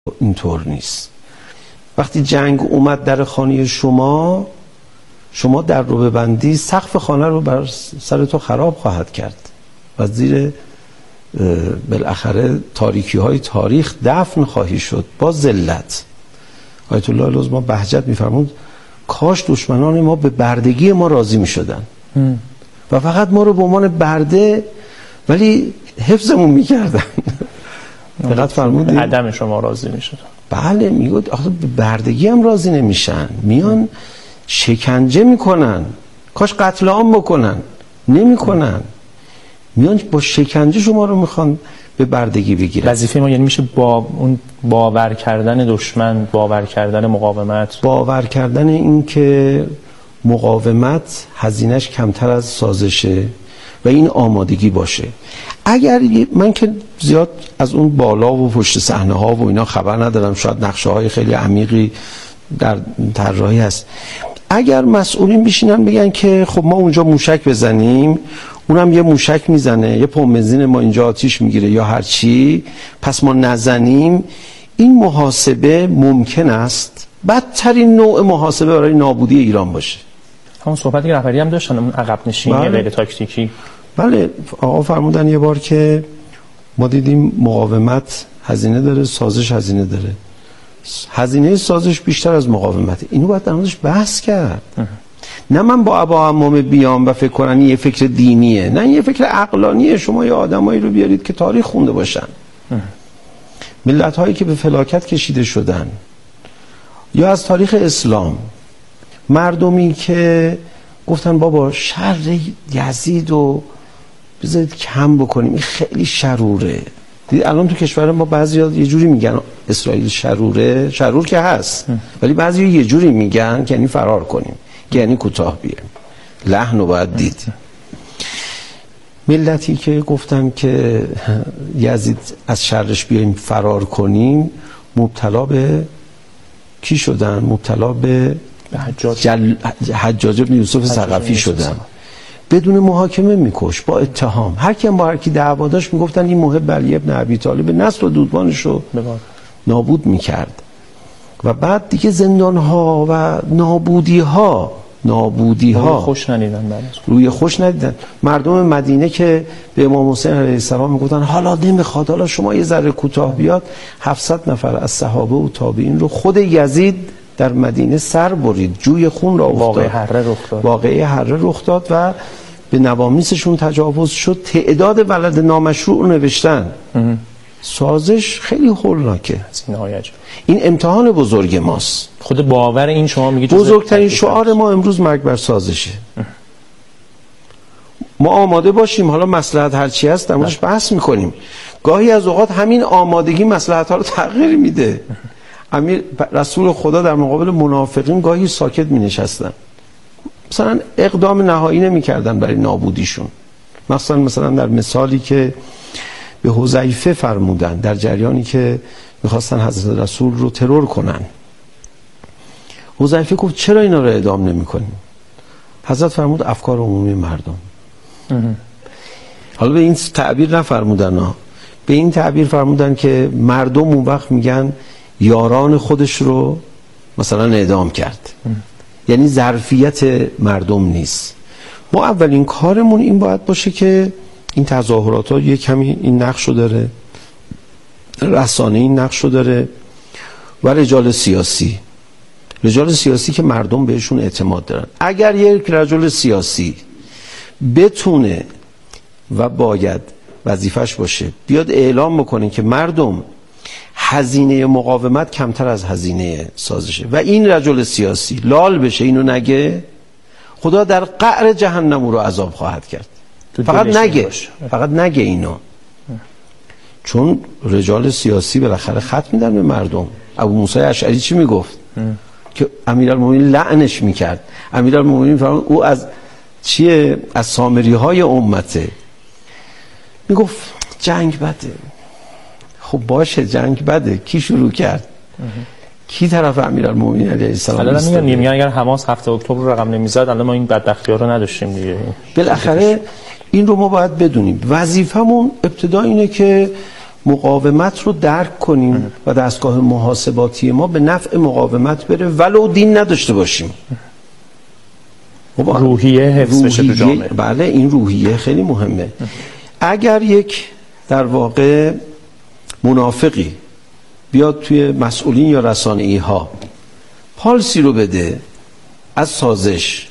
اینطور نیست. وقتی جنگ اومد در خانه شما در رو ببندی، سقف خانه رو بر سر تو خراب خواهد کرد و زیر بالاخره تاریکی های تاریخ دفن خواهی شد با ذلت. آیت الله العظمی بهجت میفرمود کاش دشمنان ما به بردگی ما راضی میشدن و فقط ما رو به عنوان برده ولی حفظمون میکردن. دقت فرمودید؟ عدم شما راضی میشدن. بله، میگه آخه به بردگی هم راضی نمیشن، میان شکنجه میکنن، کاش قتل عام بکنن، نمیکنن، میان با شکنجه شما رو میخوان به بردگی بگیرن. وظیفه ما یعنی میشه با اون باور کردن دشمن، باور کردن مقاومت، باور کردن این که مقاومت هزینه‌اش کمتر از سازشه و این آمادگی باشه. اگر من که زیاد از اون بالا و پشت صحنه ها و اینا خبر ندارم، شاید نقشه های خیلی عمیقی در طراحی هست، اگر مسئولین بشینن بگن که خب ما اونجا موشک بزنیم، اونم یه موشک میزنه، یه پمپ بنزین ما اینجا آتیش میگیره یا هر چی، پس ما نزنیم، این محاسبه ممکن است بدترین نوع محاسبه برای نابودی ایران باشه. همون صحبتی که رهبری هم داشتن، اون عقب نشینی غیر تاکتیکی. بله، آقا فرمودن یه بار که ما دیدیم مقاومت هزینه داره، سازش هزینه داره، هزینه سازش بیشتر از مقاومت. اینو باید در موردش بحث کرد. نه من با ابا عمام بیام و فکر کنم یه فکر دینیه، نه یه فکر عقلانیه. شما یه آدمایی رو بیارید که تاریخ خونده باشن، ملت هایی که به فلاکت کشیده شدن، یا از تاریخ اسلام مردمی که گفتن بابا شر یزید رو بذارید کم بکنیم، این خیلی شروره. دیدید الان تو کشور ما بعضیا یه جوری میگن اسرائیل شروره، شرور که هست، ولی بعضیا یه جوری میگن که یعنی فرار کنیم، که یعنی کوتاه بیایم. لحن رو باید دید. ملتی که گفتن که یزید از شرش بیایم فرار کنیم، مبتلا به کی شدن؟ مبتلا به حجاج بن یوسف ثقفی شدن. بدون محاکمه میکش، با اتهام. هر کی با هر کی دعوا داشت میگفتن این محب علی ابن ابی طالب، نسل و دودمانش رو نابود میکرد. و بعد دیگه زندان ها و نابودی ها روی خوش ندیدن. مردم مدینه که به امام حسین علیه السلام میگفتن حالا نمیخواد، حالا شما یه ذره کوتاه بیاد، 700 نفر از صحابه و تابعین رو خود یزید در مدینه سر برید، جوی خون را افتاد، واقعه حره رخ داد و به نوامیسشون تجاوز شد. تعداد ولد نامشروع رو نوشتن. سازش خیلی هولناکه. این امتحان بزرگ ماست. خود باور این شما میگید بزرگترین شعار ما امروز مرگ بر سازشه. ما آماده باشیم، حالا مصلحت هرچی هست در موردش بحث میکنیم. گاهی از اوقات همین آمادگی مصلحت ها رو تغییر میده. امیر رسول خدا در مقابل منافقین گاهی ساکت می نشستن، مثلا اقدام نهایی نمی کردن برای نابودیشون. مثلا در مثالی که به حذیفه فرمودن در جریانی که میخواستن حضرت رسول رو ترور کنن، حذیفه گفت چرا اینا رو اعدام نمی کنیم؟ حضرت فرمود افکار عمومی مردم. حالا به این تعبیر نفرمودن ها، به این تعبیر فرمودن که مردم اون وقت میگن یاران خودش رو مثلا اعدام کرد. یعنی ظرفیت مردم نیست. ما اولین کارمون این باید باشه که این تظاهرات ها یک کمی این نقشو داره، رسانه این نقشو داره، و رجال سیاسی که مردم بهشون اعتماد دارن. اگر یک رجل سیاسی بتونه و باید وظیفش باشه بیاد اعلام بکنه که مردم هزینه مقاومت کمتر از هزینه سازشه و این رجل سیاسی لال بشه، اینو نگه، خدا در قعر جهنم او رو عذاب خواهد کرد. فقط نگه اینو. چون رجال سیاسی بالاخره خط میدن به مردم. ابو موسی اشعری چی میگفت؟ که امیرالمومنین لعنش میکرد. امیرالمومنین فرمود او از چیه؟ از سامری های امته. میگفت جنگ بده. خب باشه جنگ بده، کی شروع کرد؟ کی طرف امیرالمومنین علیه السلام؟ الان میگن اگر حماس 7 اکتبر رقم نمیزد الان ما این بدبختی‌ها رو نداشتیم دیگه. بالاخره این رو ما باید بدونیم. وظیفمون ابتدا اینه که مقاومت رو درک کنیم و دستگاه محاسباتی ما به نفع مقاومت بره ولو دین نداشته باشیم. روحیه حفظ بشه تو جامعه. بله، این روحیه خیلی مهمه. اگر یک در واقع منافقی بیاد توی مسئولین یا رسانه‌ای ها پالسی رو بده از سازش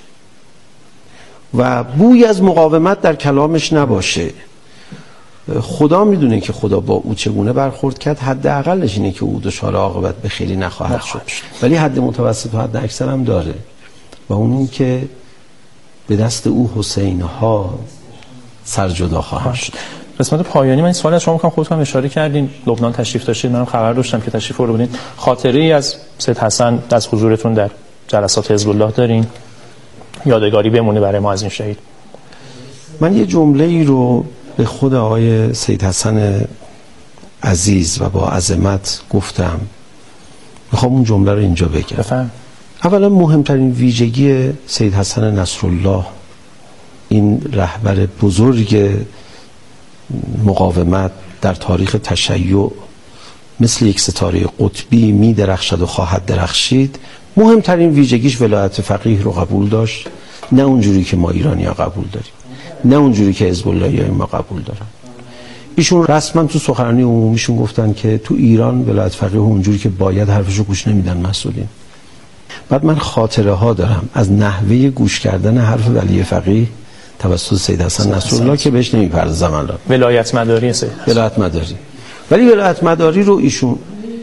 و بوی از مقاومت در کلامش نباشه، خدا میدونه که خدا با او چگونه برخورد کرد. حداقلش اینه که او دچار عاقبت به خیلی نخواهد شد، ولی حد متوسط و حد اکثر هم داره و اون این که به دست او حسین ها سرجدا خواهد شد. قسمت پایانی من این سوال از شما می‌کنم، خودتون هم اشاره کردین لبنان تشریف داشتید، منم خبر داشتم که تشریف آوردین. خاطره‌ای از سید حسن از حضورتون در جلسات حزب الله دارین؟ یادگاری بمونه برای ما از این شهید. من یه جمله‌ای رو به خود آقای سید حسن عزیز و با عظمت گفتم، میخوام اون جمله رو اینجا بگم. بفهم. اولا مهمترین ویژگی سید حسن نصرالله، این رهبر بزرگ مقاومت در تاریخ تشیع، مثل یک ستاره قطبی می درخشد و خواهد درخشید. مهمترین ویژگیش ولایت فقیه رو قبول داشت، نه اونجوری که ما ایرانی‌ها قبول داریم، نه اونجوری که حزب اللهی ما قبول دارن. ایشون رسما تو سخنرانی عمومیشون گفتن که تو ایران ولایت فقیه اونجوری که باید حرفشو گوش نمیدن مسئولین. بعد من خاطره ها دارم از نحوه گوش کردن حرف ولی فقیه توسط سید حسن نصرالله که بهش نمیپردازم الان. ولایت مداری سید حسن. ولایت مداری. ولی ولایت مداری رو ایشون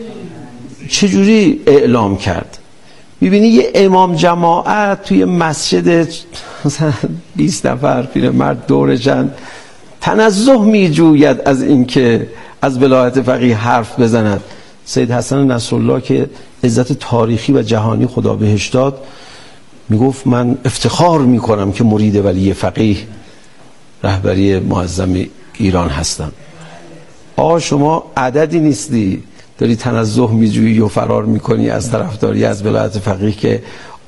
چجوری اعلام کرد؟ میبینی یه امام جماعت توی مسجد مثلا 20 نفر پیرمرد دورشن تنزه میجوید از اینکه از ولایت فقیه حرف بزند. سید حسن نصرالله که عزت تاریخی و جهانی خدا بهش داد میگفت من افتخار میکنم که مرید ولی فقیه رهبری معظم ایران هستم. شما عددی نیستی داری تنزه میجویی و فرار میکنی از طرفداری از ولایت فقیه که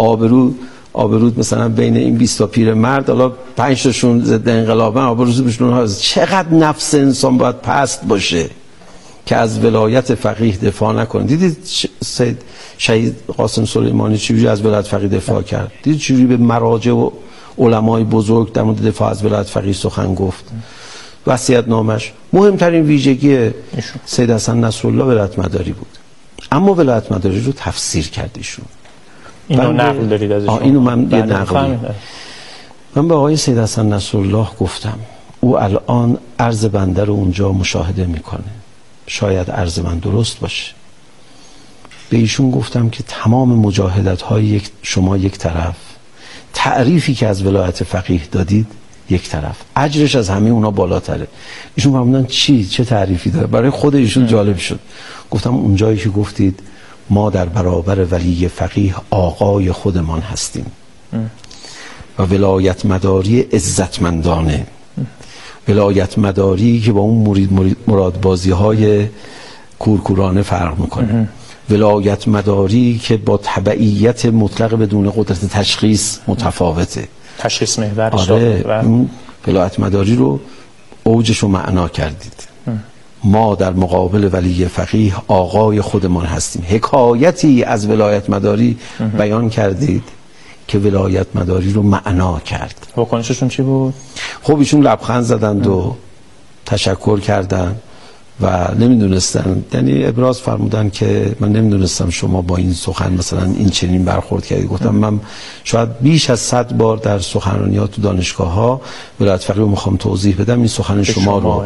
آبرود مثلا بین این 20 تا پیرمرد، حالا 5 تاشون ضد انقلابن، آبروشون هست. چقدر نفس انسان باید پست باشه که از ولایت فقیه دفاع نکنه. دیدید سید شهید قاسم سلیمانی چجوری از ولایت فقیه دفاع کرد؟ دیدید چجوری به مراجع و علمای بزرگ در مورد دفاع از ولایت فقیه سخن گفت؟ وصیت‌نامش مهمترین ویژگی سید حسن نصرالله ولایت مداری بود، اما ولایت مداری رو تفسیر کرد ایشون. اینو نقل دارید ازش؟ اینو من یه نقل من به آقای سید حسن نصرالله گفتم او الان عرض بنده رو اونجا مشاهده میکنه، شاید عرض من درست باشه. به ایشون گفتم که تمام مجاهدت های شما یک طرف، تعریفی که از ولایت فقیه دادید یک طرف، اجرش از همه اونا بالاتره. ایشون فرمودن چه تعریفی داره؟ برای خود ایشون جالب شد. گفتم اونجایی که گفتید ما در برابر ولی فقیه آقای خودمان هستیم و ولایت مداری عزتمندانه، ولایت مداری که با اون مرادبازی های کورکورانه فرق میکنه، ولایت مداری که با تبعیت مطلق بدون قدرت تشخیص متفاوته، تشخیص محور. اون ولایت مداری رو اوجش رو معنا کردید. ما در مقابل ولی فقیه آقای خودمان هستیم. حکایتی از ولایت مداری بیان کردید که ولایت مداری رو معنا کرد. واکنششون چی بود؟ خب ایشون لبخند زدند و تشکر کردند و نمیدونستن، یعنی ابراز فرمودن که من نمیدونستم شما با این سخن مثلا این چنین برخورد کردید. گفتم من شاید بیش از 100 بار در سخنرانیات تو دانشگاه ها ولایت فقیه رو میخوام توضیح بدم، این سخن شما رو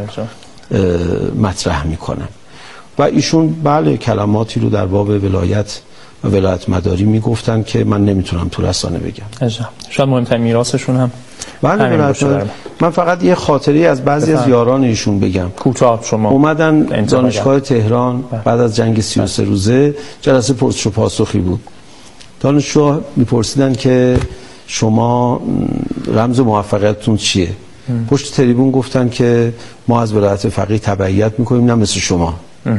مطرح میکنم. و ایشون بله کلماتی رو در باب ولایت و ولایت مداری میگفتن که من نمیتونم تو رسانه بگم. شاید مهمترین میراثشون هم بله. من فقط یه خاطری از بعضی از یاران ایشون بگم کوتاه. شما اومدن دانشگاه تهران بعد از جنگ 33 روزه، جلسه پرسش و پاسخی بود. دانشجو میپرسیدن که شما رمز موفقیتتون چیه؟ پشت تریبون گفتن که ما از ولایت فقیه تبعیت میکنیم، نه مثل شما.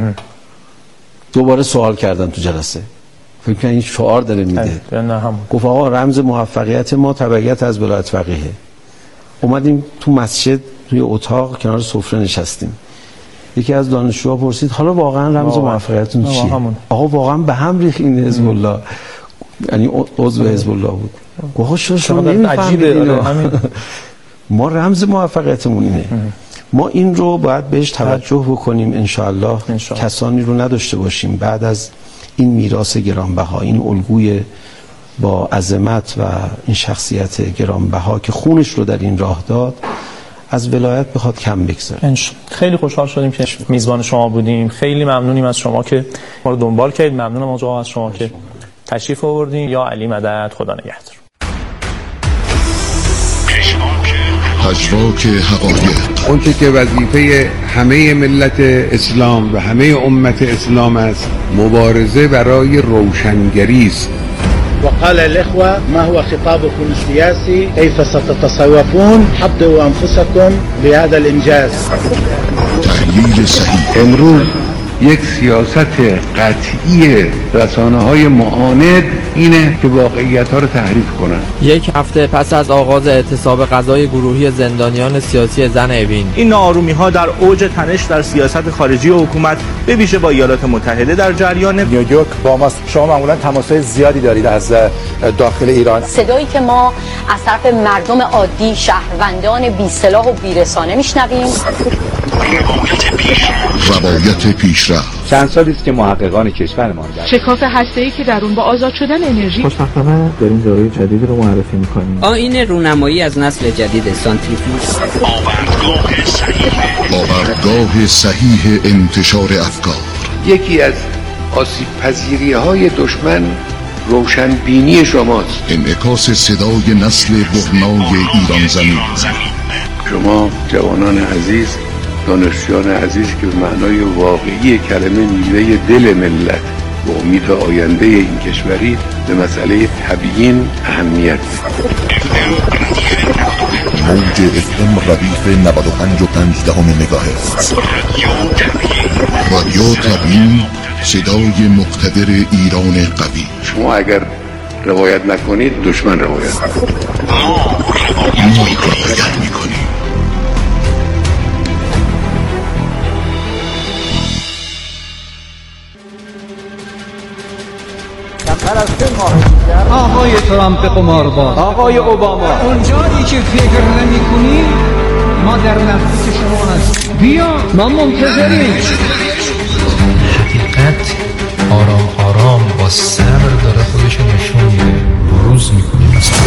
دوباره سوال کردن تو جلسه، فکر کنم این شعار داره میده. گفت آقا رمز موفقیت ما تبعیت از ولایت فقیه. اومدیم تو مسجد توی اتاق کنار سفره نشستیم، یکی از دانشجوها پرسید حالا واقعا رمز موفقیتتون چیه؟ آقا واقعا به هم ریخت این حزب الله، یعنی عضو حزب الله بود. آقا شما نمی‌فهمید ما رمز موفقیتمون اینه. ما این رو باید بهش توجه بکنیم انشاءالله. کسانی رو نداشته باشیم بعد از این میراث گرانبها، این الگوی با عظمت و این شخصیت گرانبها که خونش رو در این راه داد از ولایت بخواد کم بگذاره. خیلی خوشحال شدیم که میزبان شما بودیم. خیلی ممنونیم از شما که ما رو دنبال کردید. ممنونم آقا از شما که تشریف آوردین. یا علی مدد، خدا نگهدار. پژواک حقایق، اون که وظیفه همه ملت اسلام و همه امت اسلام است، مبارزه برای روشنگری است. وقال الإخوة ما هو خطابكم السياسي، كيف ستتصوفون، حضروا أنفسكم بهذا الإنجاز. تحلیل صحیح. امروز یک سیاست قطعی رسانه‌های معاند اینه که واقعیت‌ها رو تحریف کنن. یک هفته پس از آغاز اعتصاب غذای گروهی زندانیان سیاسی زن اوین، این ناآرومی‌ها در اوج تنش در سیاست خارجی و حکومت به ویژه با ایالات متحده در جریان. نیویورک با ماست. شما معمولا تماس‌های زیادی دارید از داخل ایران. صدایی که ما از طرف مردم عادی، شهروندان بی سلاح و بی رسانه میشنویم. روایت پیشرفت. چند سالی است که محققان کشور ما شکاف هسته‌ای که در اون با آزاد شدن انرژی، خوشبختانه داریم داروی جدیدی رو معرفی می‌کنیم. آیین رونمایی از نسل جدید سانتریفیوژ. آوردگاه صحیح انتشار افکار. یکی از آسیب پذیری‌های دشمن روشنبینی شماست. انعکاس صدای نسل بغنای ایران زمین. شما جوانان عزیز، دانشجویان عزیز که به معنای واقعی کلمه میوه دل ملت و امید آینده این کشوری، به مسئله تبیین اهمیت موج FM ردیف 95.5 مگاهرتز. رادیو تبیین، صدای مقتدر ایران قوی. شما اگر روایت نکنید دشمن روایت میکنید. آقای ترامپ قمارباز، آقای اوباما، اونجایی که فکر نمی‌کنی ما در نزدیک شما هستیم. بیا ما منتظریم. حقیقت آرام آرام با صبر داره خودش نشون میده، بروز میکنه. مثلا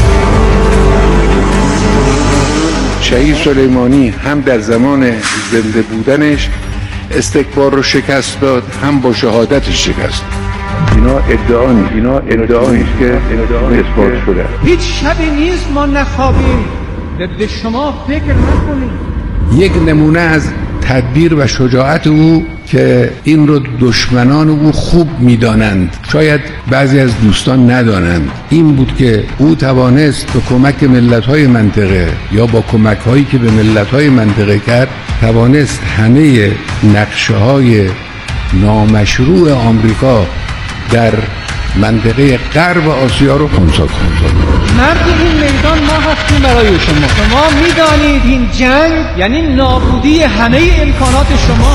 شهید سلیمانی هم در زمان زنده بودنش استکبار رو شکست داد، هم با شهادتش شکست. اینا ادعاییست که اثبات شده. هیچ شبی نیست ما نخوابیم، به شما فکر نکنیم. یک نمونه از تدبیر و شجاعت او که این رو دشمنان او خوب میدانند، شاید بعضی از دوستان ندانند، این بود که او توانست به کمک ملت‌های منطقه یا با کمک‌هایی که به ملت‌های منطقه کرد، توانست همه نقشه‌های نامشروع آمریکا در منطقه غرب آسیا رو خنثی کنه. مرد این میدان ما هستیم برای شما میدانید این جنگ یعنی نابودی همه امکانات شما.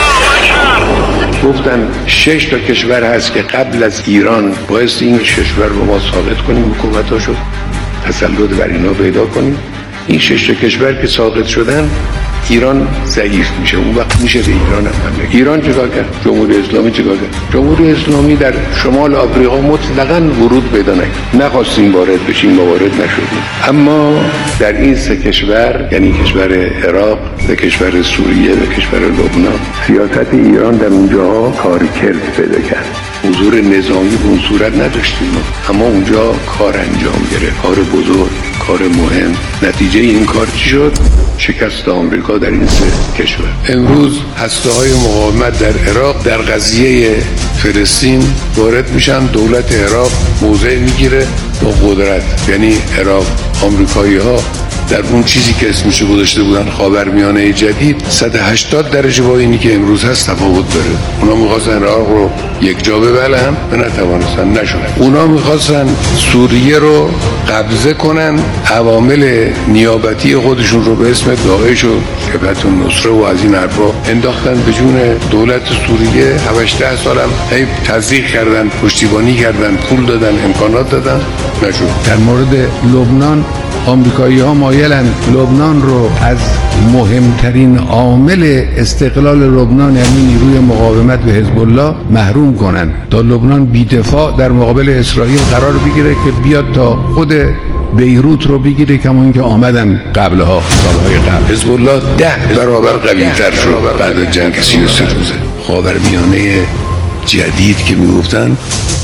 گفتن 6 تا کشور هست که قبل از ایران باعث این کشور رو ما ساقط کنیم، حکومتاشو تسلط بر اینا پیدا کنیم. این 6 تا کشور که ساقط شدن، ایران ضعیف میشه، اون وقت میشه به ایران هم حمله. ایران چیکار کرد؟ جمهوری اسلامی چیکار کرد؟ جمهوری اسلامی در شمال آفریقا مطلقاً ورود پیدا نکرد. نخواستیم وارد بشیم و وارد نشدیم. اما در این سه کشور، یعنی کشور عراق و کشور سوریه و کشور لبنان، سیاست ایران در اونجا کارکرد پیدا کرد. حضور نظامی به اون صورت نداشتیم، اما اونجا کار انجام گرفت، کار بزرگ، کار مهم. نتیجه این کار چی شد؟ شکست آمریکا در این سه کشور. امروز هسته‌های مقاومت در عراق در قضیه فلسطین وارد میشن، دولت عراق موضع میگیره با قدرت، یعنی عراق آمریکایی‌ها در اون چیزی که اسمشو گذاشته بودن خاورمیانه جدید 180 درجه با اینی که امروز هست تفاوت داره. اونا می‌خواستن عراق رو یک جا ببلن و نتوانستن، نشد. اونا می‌خواستن سوریه رو قبضه کنن، عوامل نیابتی خودشون رو به اسم داعش و جبهت النصره و از این حرفا انداختن به جون دولت سوریه. 7-8 سالم هی تزریق کردن، پشتیبانی کردن، پول دادن، امکانات دادن، نشد. در مورد لبنان آمریکایی‌ها مایلن لبنان رو از مهمترین عامل استقلال لبنان یعنی نیروی مقاومت به حزب الله محروم کنن تا لبنان بی‌دفاع در مقابل اسرائیل قرار بگیره که بیاد تا خود بیروت رو بگیره، کما اینکه آمدن قبلها سالهای قبل. حزب الله 10 برابر قوی‌تر شد بعد از جنگ 33 روزه. خاورمیانه جدید که میگفتن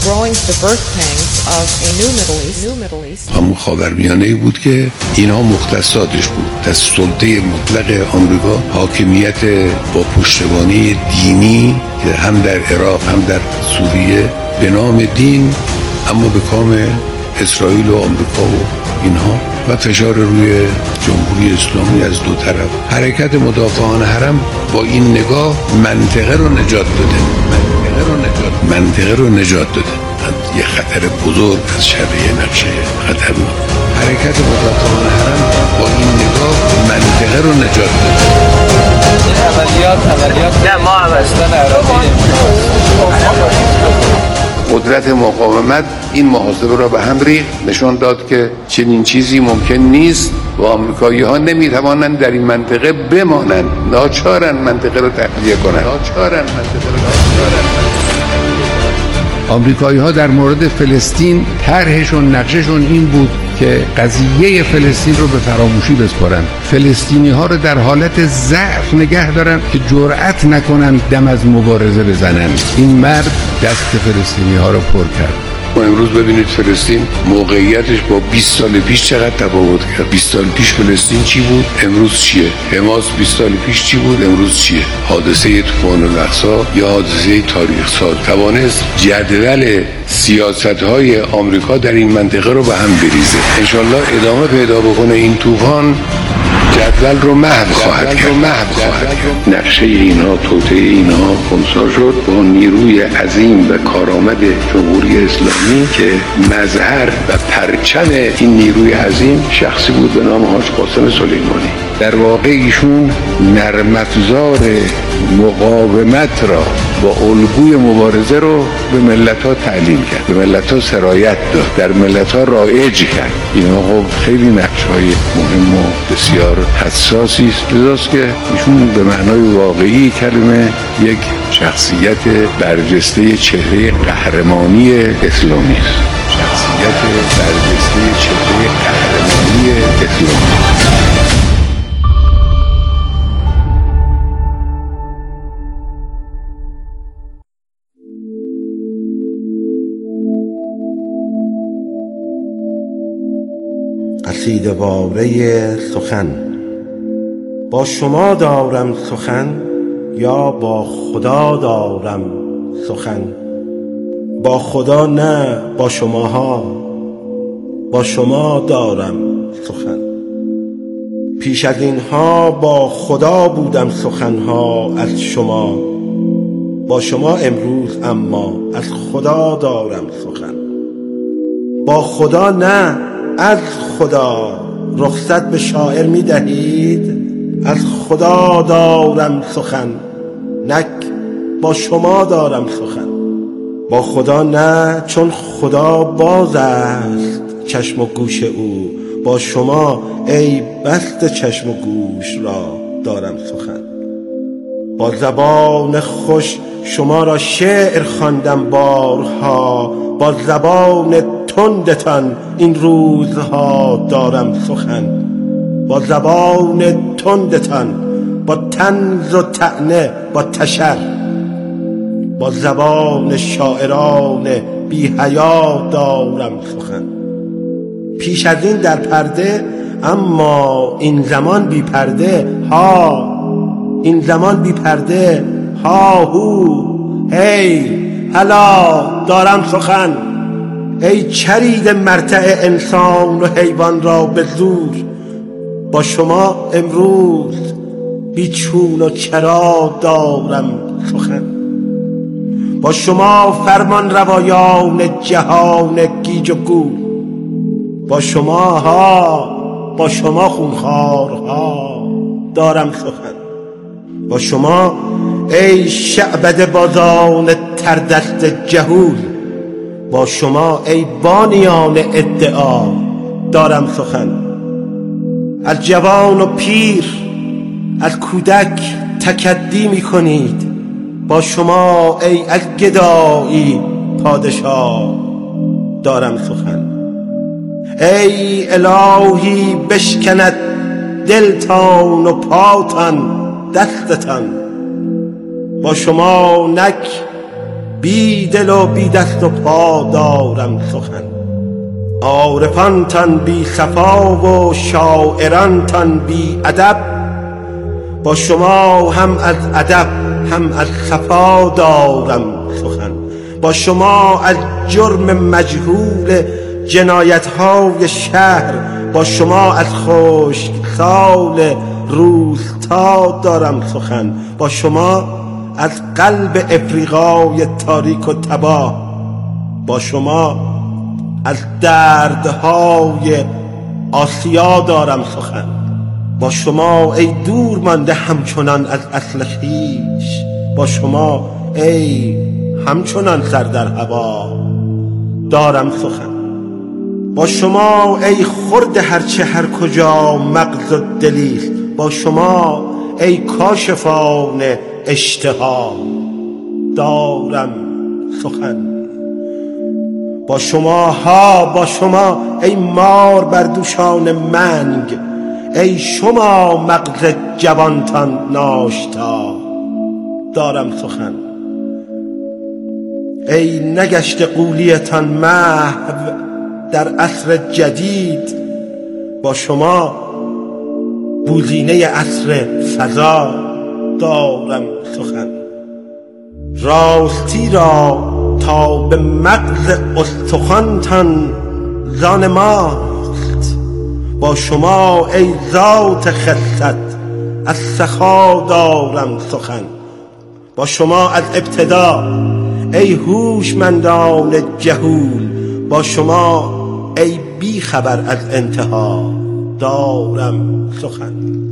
همون خاورمیانه‌ای بود که اینها مختصاتش بود. از سلطه مطلق آمریکا، حاکمیت با پشتیبانی دینی که هم در عراق هم در سوریه به نام دین اما به کام اسرائیل و آمریکا و اینها و فشار روی جمهوری اسلامی از دو طرف. حرکت مدافعان حرم با این نگاه منطقه رو نجات داده. منطقه رو نجات داده. یه خطر بزرگ از شر یه نقشه خطرناک. حرکت مدافعان حرم با این نگاه منطقه رو نجات داده. عملیات نه ما قدرت مقاومت این محاسبه را به هم ریخت، نشان داد که چنین چیزی ممکن نیست و آمریکایی‌ها نمی‌توانند در این منطقه بمانند. ناچارن منطقه را تخلیه کنند. آمریکایی‌ها در مورد فلسطین طرحشون نقششون این بود که قضیه فلسطین رو به فراموشی بسپارن، فلسطینی‌ها رو در حالت ضعف نگه دارن که جرأت نکنن دم از مبارزه بزنن. این مرد دست فلسطینی‌ها رو پر کرد. ما امروز ببینید فلسطین موقعیتش با 20 سال پیش چقدر تفاوت کرد. 20 سال پیش فلسطین چی بود؟ امروز چیه؟ حماس 20 سال پیش چی بود؟ امروز چیه؟ حادثه طوفان الاقصی یا حادثه تاریخ ساز توانست جدول سیاست‌های آمریکا در این منطقه رو به هم بریزه. انشالله ادامه پیدا بکنه این طوفان، جدول رو محو خواهد کرد. نقشه اینها، توطئه اینها خنثی شد با نیروی عظیم و کارآمد جمهوری اسلامی که مظهر و پرچم این نیروی عظیم شخصی بود به نام حاج قاسم سلیمانی. در واقع ایشون نرم افزار مقاومت را با الگوی مبارزه رو به ملت‌ها تعلیم کرد، به ملت‌ها سرایت داد، در ملت‌ها رایج کرد. اینا خب خیلی نقش‌های مهم و بسیار حساسی است، لذاست که ایشون به معنای واقعی کلمه یک شخصیت برجسته چهره قهرمانی اسلامی است. شخصیت برجسته چهره قهرمانی اسلامی. قصیده واره سخن. با شما دارم سخن یا با خدا دارم سخن؟ با خدا نه، با شماها. با شما دارم سخن. پیش از اینها با خدا بودم سخنها از شما. با شما امروز اما از خدا دارم سخن. با خدا نه، از خدا. رخصت به شاعر می دهید؟ از خدا دارم سخن، نک با شما دارم سخن. با خدا نه، چون خدا باز است چشم و گوش او. با شما ای بسته چشم و گوش را دارم سخن. با زبان خوش شما را شعر خواندم بارها. با زبان تندتان این روزها دارم سخن. با زبان تندتان، با طنز و طعنه، با تشر. با زبان شاعران بی حیا دارم سخن. پیش از این در پرده، اما این زمان بی پرده ها. این زمان بی پرده ها هو. هی هلا دارم سخن. ای چرید مرتع انسان و حیوان را به زور. با شما امروز بی چون و چرا دارم سخن. با شما فرمان روایان جهان گیج و گول، با شما خونخوارها دارم سخن. با شما ای شعبده بازان تردست جهول، با شما ای بانیان ادعا دارم سخن. از جوان و پیر، از کودک تکدی می کنید، با شما ای از گدایی پادشاه دارم سخن. ای الهی بشکند دلتان و پاتان دستتان، با شما نک بی دل و بی دست و پا دارم سخن. عارفانتان بی صفا و شاعرانتان بی ادب، با شما هم از ادب هم از صفا دارم سخن. با شما از جرم مجهول جنایت‌های شهر، با شما از خشک سال روستا دارم سخن. با شما از قلب افریقای تاریک و تباه، با شما از دردهای آسیا دارم سخن. با شما ای دور مانده همچنان از اصل خویش، با شما ای همچنان سر در هوا دارم سخن. با شما ای خرد هرچه هر کجا مغز و دلیست، با شما ای کاشفان اشتها دارم سخن. با شما ای مار بر دوشان منگ، ای شما مغز جوانتان ناشتا دارم سخن. ای نگشت قولیتان محو در عصر جدید، با شما بوزینه عصر فضا دارم سخن. راستی را تا به مغز استخوانتان زان ماست، با شما ای ذات خست از سخا دارم سخن. با شما از ابتدا ای هوشمندان جهول، با شما ای بی خبر از انتها دارم سخن.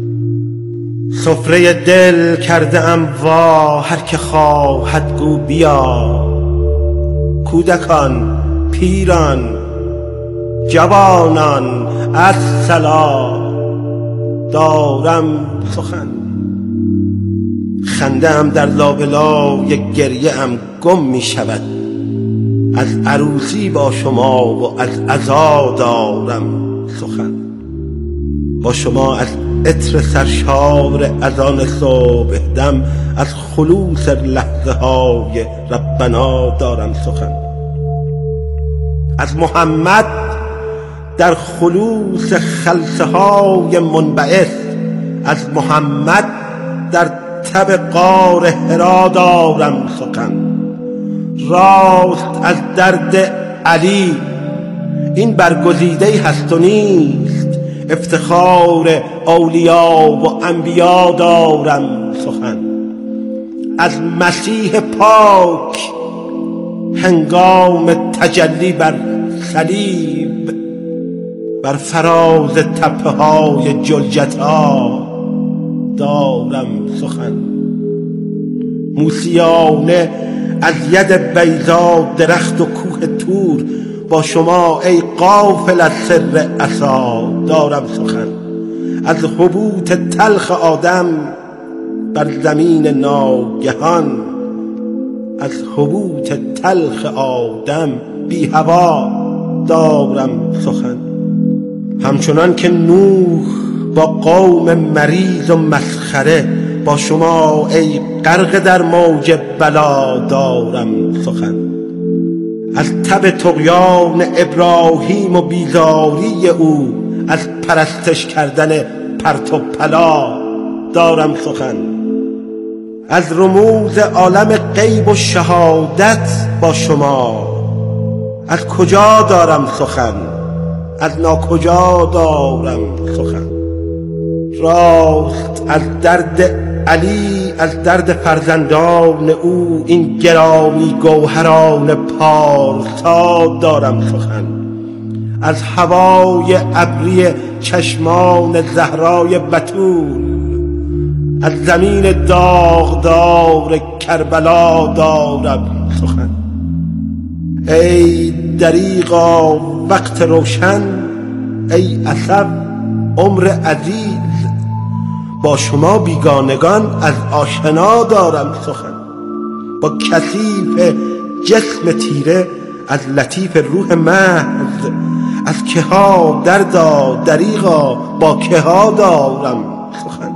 سفره دل کرده ام وا هر که خواهد گو بیا، کودکان پیران جوانان الصلا دارم سخن. خنده ام در لابلای گریه ام گم می شود، از عروسی با شما و از عزا دارم سخن. با شما از عطر سرشار اذان صبح دم، از خلوص لحظه های ربنا دارم سخن. از محمد در خلوص خلسه های منبعث، از محمد در تب غار حرا دارم سخن. راست از درد علی این برگزیده هست و نیست، افتخار اولیا و انبیا دارم سخن. از مسیح پاک هنگام تجلی بر صلیب، بر فراز تپه های جلجتا دارم سخن. موسیانه از ید بیضا درخت و کوه تور، با شما ای غافل از سر عصا دارم سخن. از هبوط تلخ آدم بر زمین ناگهان، از هبوط تلخ آدم بی هوا دارم سخن. همچنان که نوح با قوم مریض و مسخره، با شما ای غرق در موج بلا دارم سخن. از تب طغیان ابراهیم و بیزاری او، از پرستش کردن پرت و پلا دارم سخن. از رموز عالم غیب و شهادت با شما، از کجا دارم سخن، از ناکجا دارم سخن. راست از درد علی، از درد فرزندان او، این گرامی گوهران پارسا دارم سخن. از هوای ابری چشمان زهرای بتول، از زمین داغدار کربلا دارم سخن. ای دریغا وقت روشن، ای اسب عمر عزیز، با شما بیگانگان از آشنا دارم سخن. با کثیف جسم تیره، از لطیف روح محض، از که ها دردا دریغا با که ها دارم سخن.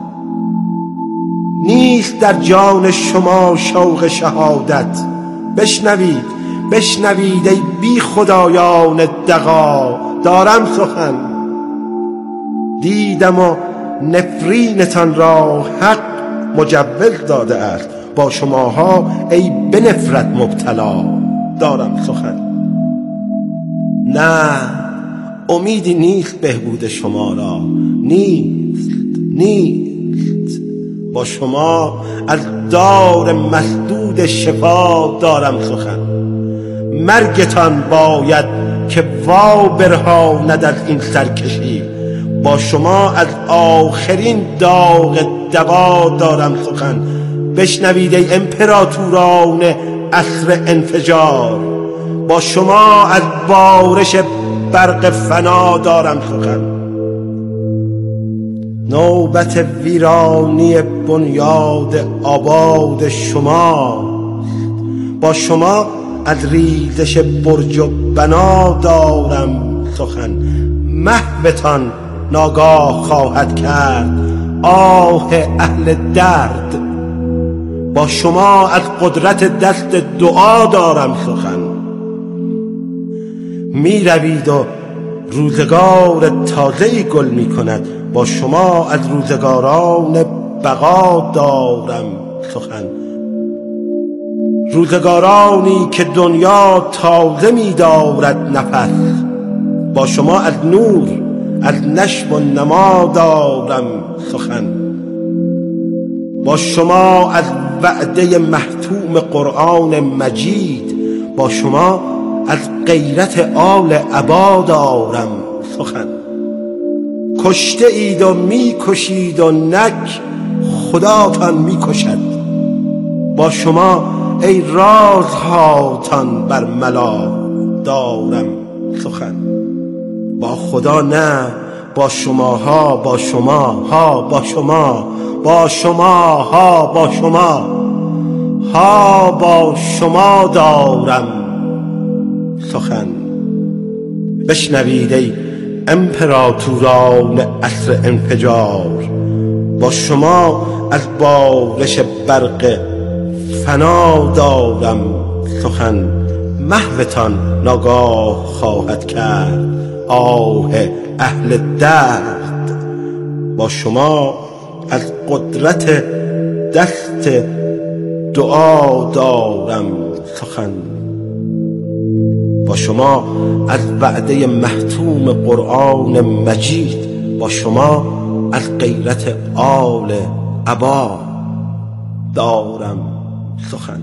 نیست در جان شما شوق شهادت، بشنوید بشنوید ای بی خدایان دغا دارم سخن. دیدم و نفرینتان را حق مجوز داده است، با شماها ای به نفرت مبتلا دارم سخن. نه امیدی نیست بهبود شما را، نیست با شما از دار مسدود شفا دارم سخن. مرگتان باید که وا برهاند از این سرکشی، با شما از آخرین داغ دوا دارم سخن. بشنوید ای امپراتوران عصر انفجار، با شما از بارش برق فنا دارم سخن. نوبت ویرانی بنیاد آباد شما، با شما از ریزش برج و بنا دارم سخن. محوتان ناگاه خواهد کرد آه اهل درد، با شما از قدرت دست دعا دارم سخن. می روید و روزگار تازه‌ای گل می کند، با شما از روزگاران بقا دارم سخن. روزگارانی که دنیا تازه می دارد نفس، با شما از نور از نشو و نما دارم سخن. با شما از وعده محتوم قرآن مجید، با شما از غیرت آل عبا دارم سخن. کشته اید و می کشید و نک خداتان می کشد، با شما ای رازهاتان بر ملا دارم سخن. با خدا نه، با شماها، با شماها، با شما، با شماها، با شما ها، با شما دارم سخن. بشنوید ای امپراتوران عصر انفجار، با شما از بارش برق فنا دارم سخن. محوتان ناگاه خواهد کرد آه اهل درد، با شما از قدرت دست دعا دارم سخن. با شما از وعده محتوم قرآن مجید، با شما از غیرت آل عبا دارم سخن.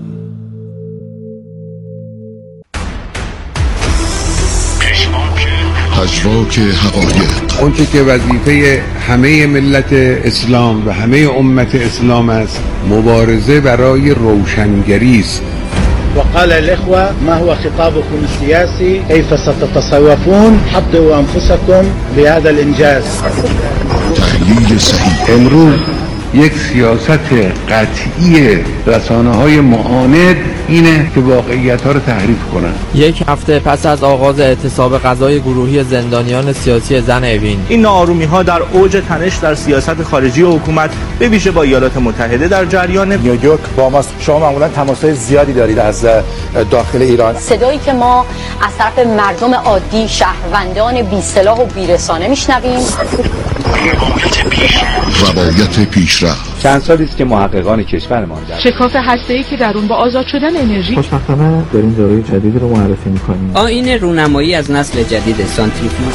پژواک حقایق، اون که وظیفه همه ملت اسلام و همه امت اسلام است، مبارزه برای روشنگری است. وقال الإخوة ما هو خطابكم السياسي، كيف ستتصوفون حضروا أنفسكم بهذا الإنجاز. تحلیل صحیح. امروز یک سیاست قطعی رسانه‌های معاند اینه که واقعیت‌ها رو تحریف کنن. یک هفته پس از آغاز اعتصاب غذای گروهی زندانیان سیاسی زن اوین، این ناآرومی‌ها در اوج تنش در سیاست خارجی و حکومت به ویژه با ایالات متحده در جریان. نیویورک با ماست. شما معمولا تماس‌های زیادی دارید از داخل ایران. صدایی که ما از طرف مردم عادی، شهروندان بی سلاح و بی رسانه میشنویم. روایت پیشرفت. چند سالی است که محققان کشورمان در شکاف هسته‌ای که در اون با آزاد شدن انرژی خوشبختانه داریم داروی جدید رو معرفی می‌کنیم. آیین رونمایی از نسل جدید سانتریفیوژ.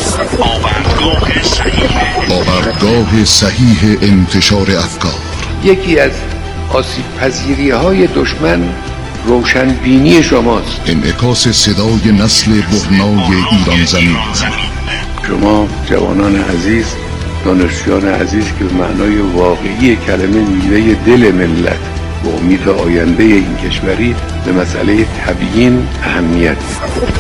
باورگاه صحیح انتشار افکار. یکی از آسیب پذیری‌های دشمن روشنبینی شماست. انعکاس صدای نسل برنای ایران زمین. شما جوانان عزیز، دانشجویان عزیز که به معنای واقعی کلمه میوه دل ملت و امید آینده این کشوری به مسئله تبیین اهمیت می‌دهید.